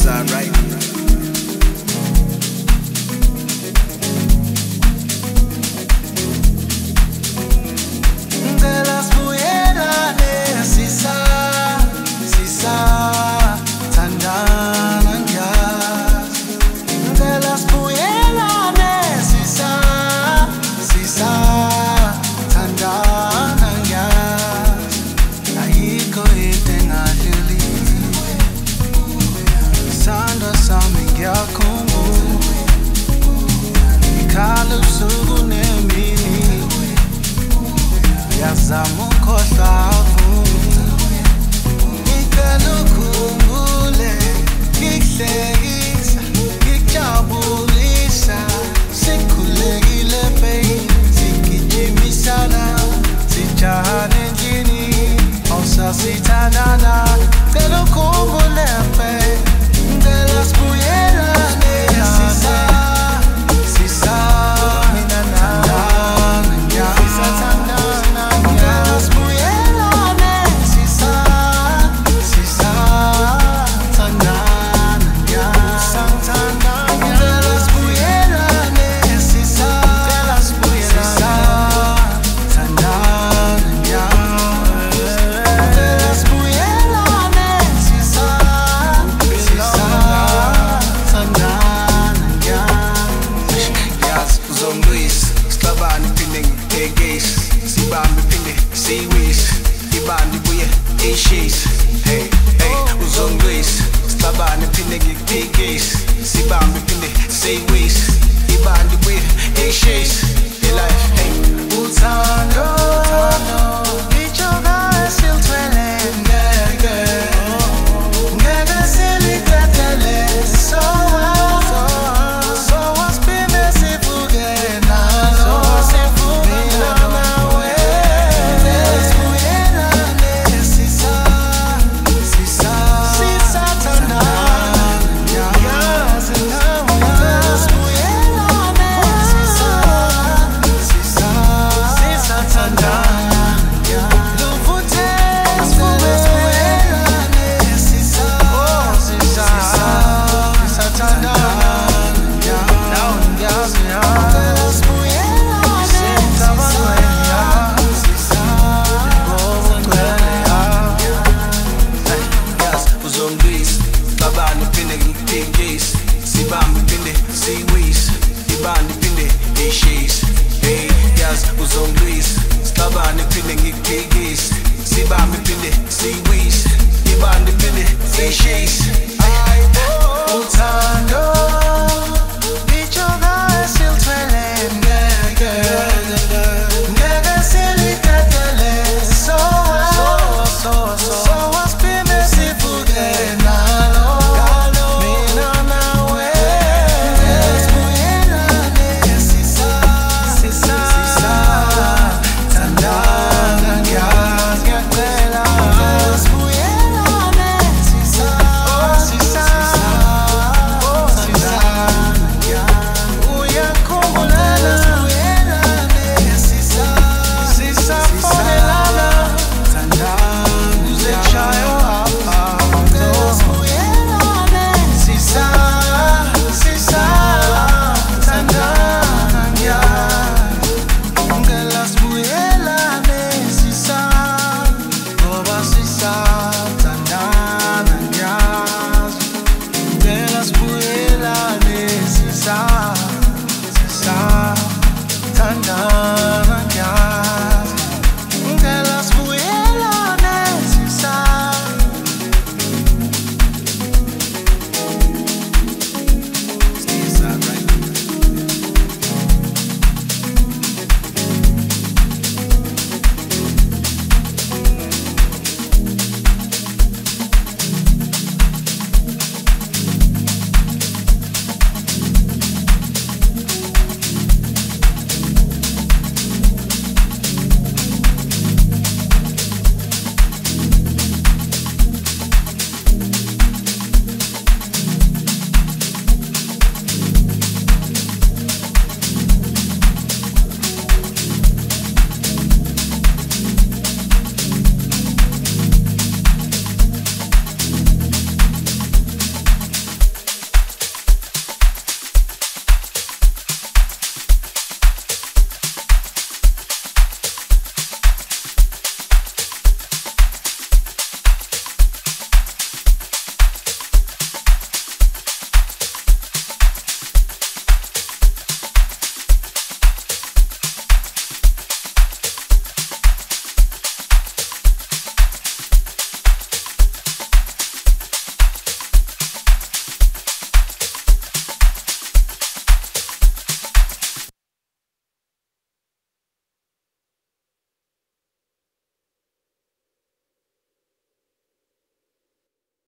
alright. Yazama ukhohlavu ngicela ukhumbule ngikuhlekisa ngikujabulisa sikhulekile baby sigijimisana sijahane endlini awusasithandana ngicela ukhumbule baby ngicela sibuyelane hey, hey, uzongwisa sixabane phinde ngikupikise sibambe phinde siyiwise ibandi buye ishise life hey uthando ijoka esilithwele ngeke silikhathele so wasiphinde sivuke nalo mina nawe sibuyelane sisathandana yazi nawe sibuyelane sisathandana sibambe phinde siyiwise ibandi phinde ishise hey yazi uzongilwisa sixabane phinde ngikuphikise sibambe phinde siyiwise ibandi phinde ishise uthando ijoka esilithwele ngeke silikhathele so wasiphinde sivuke nalo mina nawe sibuyelane sisathandana ngiyacela sibuyelane uyakhumbulana sisafonelana uzetshayo apha sibuyelane sisathandana ngicela sibuyelane ngoba sisathandana ngiyazi ngicela sibuyelane